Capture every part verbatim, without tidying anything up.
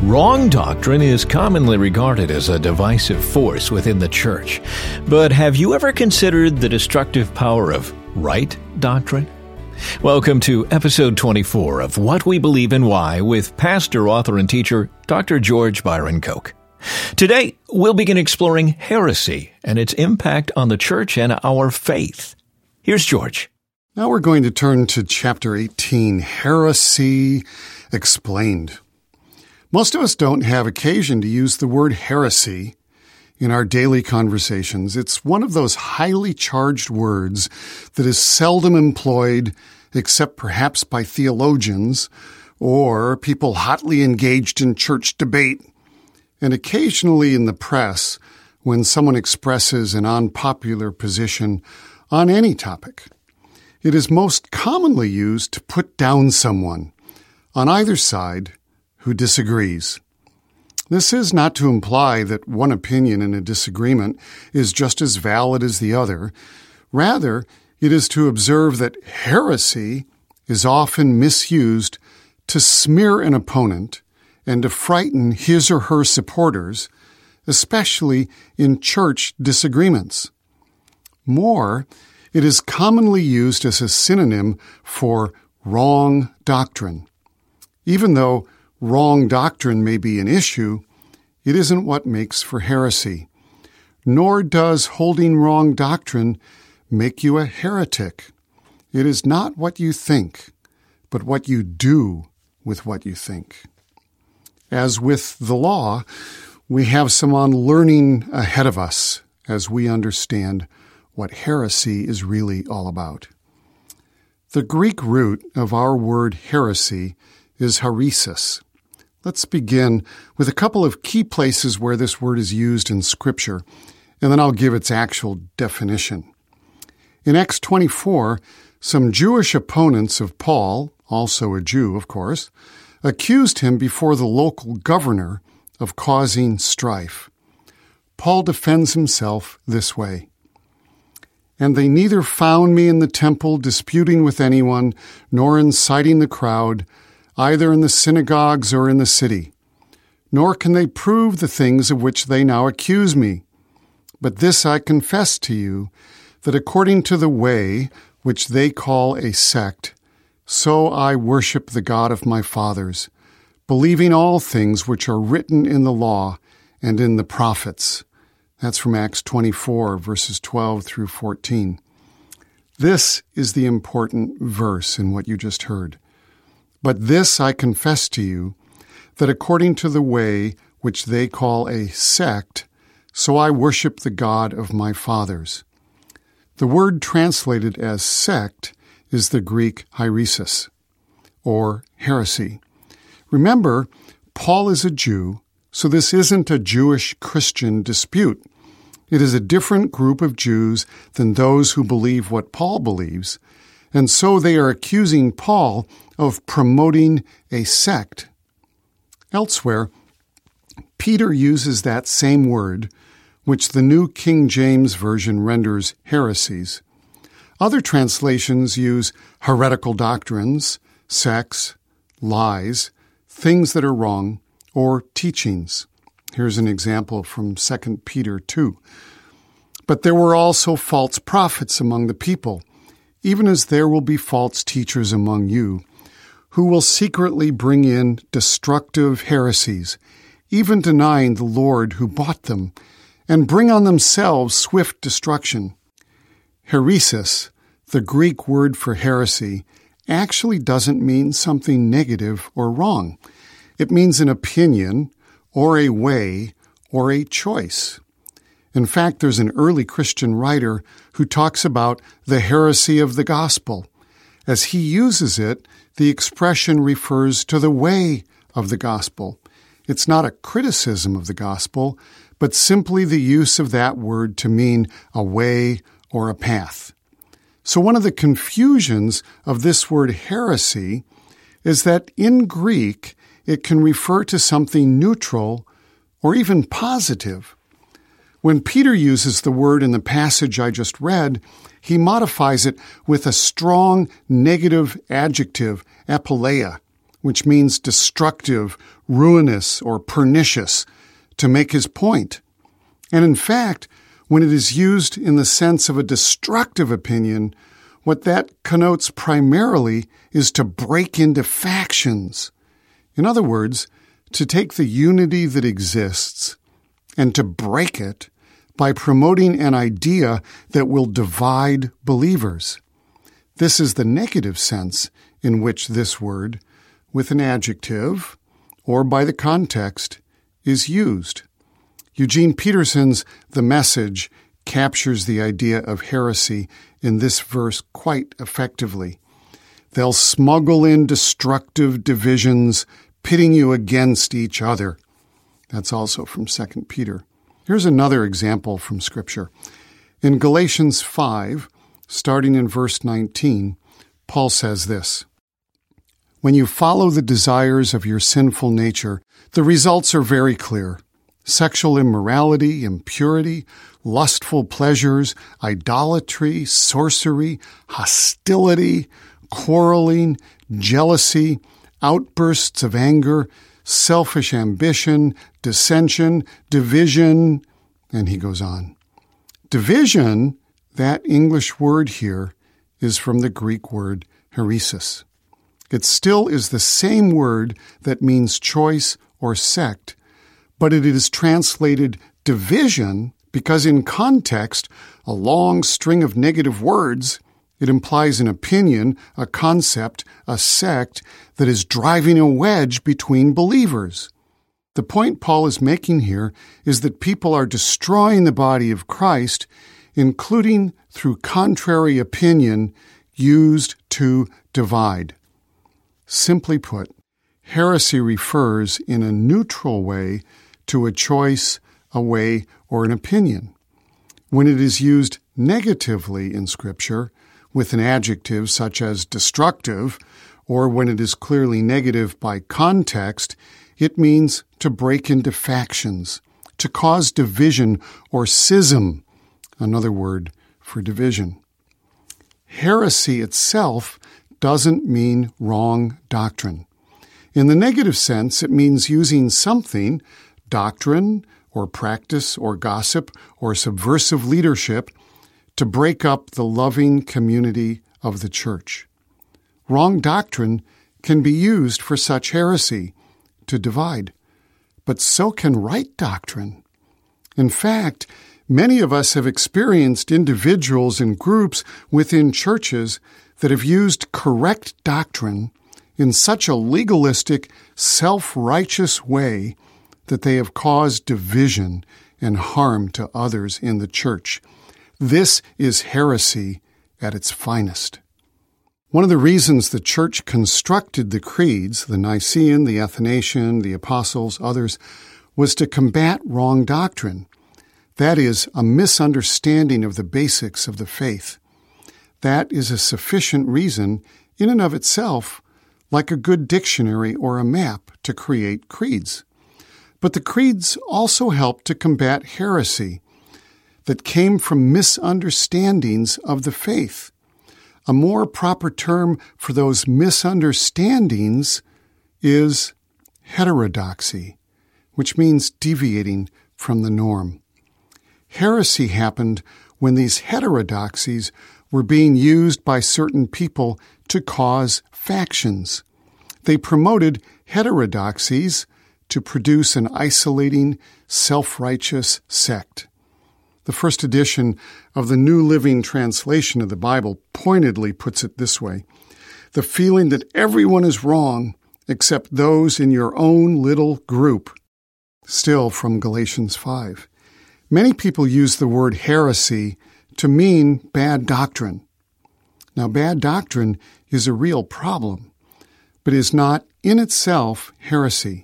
Wrong doctrine is commonly regarded as a divisive force within the church. But have you ever considered the destructive power of right doctrine? Welcome to episode twenty-four of What We Believe and Why with pastor, author, and teacher Doctor George Byron Koch. Today, we'll begin exploring heresy and its impact on the church and our faith. Here's George. Now we're going to turn to chapter eighteen, Heresy Explained. Most of us don't have occasion to use the word heresy in our daily conversations. It's one of those highly charged words that is seldom employed except perhaps by theologians or people hotly engaged in church debate, and occasionally in the press when someone expresses an unpopular position on any topic. It is most commonly used to put down someone on either side who disagrees. This is not to imply that one opinion in a disagreement is just as valid as the other. Rather, it is to observe that heresy is often misused to smear an opponent and to frighten his or her supporters, especially in church disagreements. More, it is commonly used as a synonym for wrong doctrine. Even though wrong doctrine may be an issue, it isn't what makes for heresy. Nor does holding wrong doctrine make you a heretic. It is not what you think, but what you do with what you think. As with the law, we have some unlearning ahead of us as we understand what heresy is really all about. The Greek root of our word heresy is heresis. Let's begin with a couple of key places where this word is used in Scripture, and then I'll give its actual definition. In Acts twenty-four, some Jewish opponents of Paul, also a Jew, of course, accused him before the local governor of causing strife. Paul defends himself this way. And they neither found me in the temple disputing with anyone, nor inciting the crowd, either in the synagogues or in the city. Nor can they prove the things of which they now accuse me. But this I confess to you, that according to the way which they call a sect, so I worship the God of my fathers, believing all things which are written in the law and in the prophets. That's from Acts twenty-four, verses twelve through fourteen. This is the important verse in what you just heard. But this I confess to you, that according to the way which they call a sect, so I worship the God of my fathers. The word translated as sect is the Greek heresis, or heresy. Remember, Paul is a Jew, so this isn't a Jewish-Christian dispute. It is a different group of Jews than those who believe what Paul believes, and so they are accusing Paul of promoting a sect. Elsewhere, Peter uses that same word, which the New King James Version renders heresies. Other translations use heretical doctrines, sects, lies, things that are wrong, or teachings. Here's an example from Second Peter two. But there were also false prophets among the people, even as there will be false teachers among you, who will secretly bring in destructive heresies, even denying the Lord who bought them, and bring on themselves swift destruction. Heresis, the Greek word for heresy, actually doesn't mean something negative or wrong. It means an opinion, or a way, or a choice. In fact, there's an early Christian writer who talks about the heresy of the gospel. As he uses it, the expression refers to the way of the gospel. It's not a criticism of the gospel, but simply the use of that word to mean a way or a path. So one of the confusions of this word heresy is that in Greek, it can refer to something neutral or even positive. When Peter uses the word in the passage I just read, he modifies it with a strong negative adjective, apoleia, which means destructive, ruinous, or pernicious, to make his point. And in fact, when it is used in the sense of a destructive opinion, what that connotes primarily is to break into factions. In other words, to take the unity that exists and to break it by promoting an idea that will divide believers. This is the negative sense in which this word, with an adjective or by the context, is used. Eugene Peterson's The Message captures the idea of heresy in this verse quite effectively. They'll smuggle in destructive divisions, pitting you against each other. That's also from Second Peter. Here's another example from Scripture. In Galatians five, starting in verse nineteen, Paul says this, "When you follow the desires of your sinful nature, the results are very clear. Sexual immorality, impurity, lustful pleasures, idolatry, sorcery, hostility, quarreling, jealousy, outbursts of anger, selfish ambition, dissension, division," and he goes on. Division, that English word here, is from the Greek word heresis. It still is the same word that means choice or sect, but it is translated division because in context, a long string of negative words, it implies an opinion, a concept, a sect that is driving a wedge between believers. The point Paul is making here is that people are destroying the body of Christ, including through contrary opinion used to divide. Simply put, heresy refers in a neutral way to a choice, a way, or an opinion. When it is used negatively in Scripture, with an adjective such as destructive, or when it is clearly negative by context, it means to break into factions, to cause division or schism, another word for division. Heresy itself doesn't mean wrong doctrine. In the negative sense, it means using something, doctrine or practice or gossip or subversive leadership, to break up the loving community of the church. Wrong doctrine can be used for such heresy, to divide, but so can right doctrine. In fact, many of us have experienced individuals and groups within churches that have used correct doctrine in such a legalistic, self-righteous way that they have caused division and harm to others in the church. This is heresy at its finest. One of the reasons the church constructed the creeds, the Nicene, the Athanasian, the Apostles, others, was to combat wrong doctrine. That is, a misunderstanding of the basics of the faith. That is a sufficient reason, in and of itself, like a good dictionary or a map, to create creeds. But the creeds also help to combat heresy that came from misunderstandings of the faith. A more proper term for those misunderstandings is heterodoxy, which means deviating from the norm. Heresy happened when these heterodoxies were being used by certain people to cause factions. They promoted heterodoxies to produce an isolating, self-righteous sect. The first edition of the New Living Translation of the Bible pointedly puts it this way: the feeling that everyone is wrong except those in your own little group. Still from Galatians five. Many people use the word heresy to mean bad doctrine. Now, bad doctrine is a real problem, but is not in itself heresy.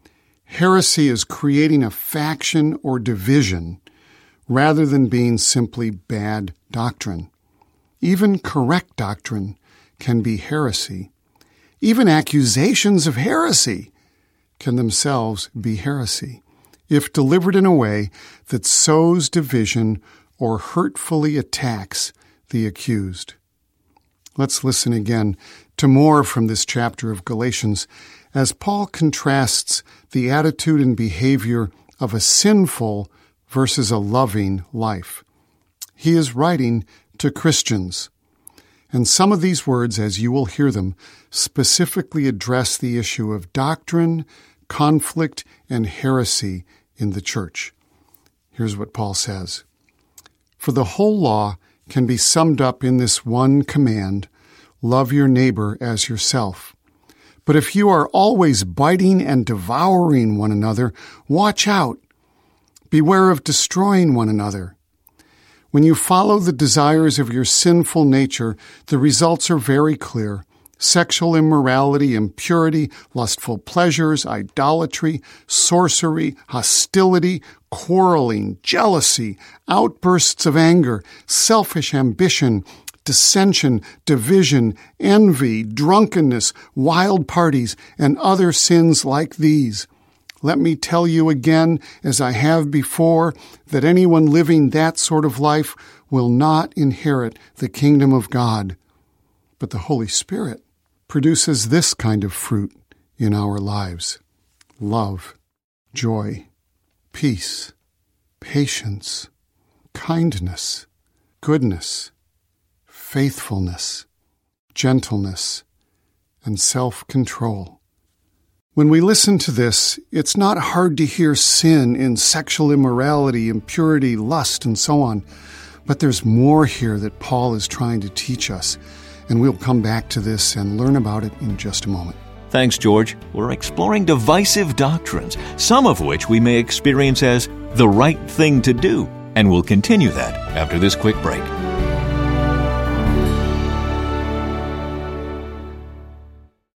Heresy is creating a faction or division rather than being simply bad doctrine. Even correct doctrine can be heresy. Even accusations of heresy can themselves be heresy, if delivered in a way that sows division or hurtfully attacks the accused. Let's listen again to more from this chapter of Galatians as Paul contrasts the attitude and behavior of a sinful versus a loving life. He is writing to Christians, and some of these words, as you will hear them, specifically address the issue of doctrine, conflict, and heresy in the church. Here's what Paul says. For the whole law can be summed up in this one command, love your neighbor as yourself. But if you are always biting and devouring one another, watch out. Beware of destroying one another. When you follow the desires of your sinful nature, the results are very clear. Sexual immorality, impurity, lustful pleasures, idolatry, sorcery, hostility, quarreling, jealousy, outbursts of anger, selfish ambition, dissension, division, envy, drunkenness, wild parties, and other sins like these. Let me tell you again, as I have before, that anyone living that sort of life will not inherit the kingdom of God. But the Holy Spirit produces this kind of fruit in our lives: love, joy, peace, patience, kindness, goodness, faithfulness, gentleness, and self-control. When we listen to this, it's not hard to hear sin in sexual immorality, impurity, lust, and so on. But there's more here that Paul is trying to teach us, and we'll come back to this and learn about it in just a moment. Thanks, George. We're exploring divisive doctrines, some of which we may experience as the right thing to do, and we'll continue that after this quick break.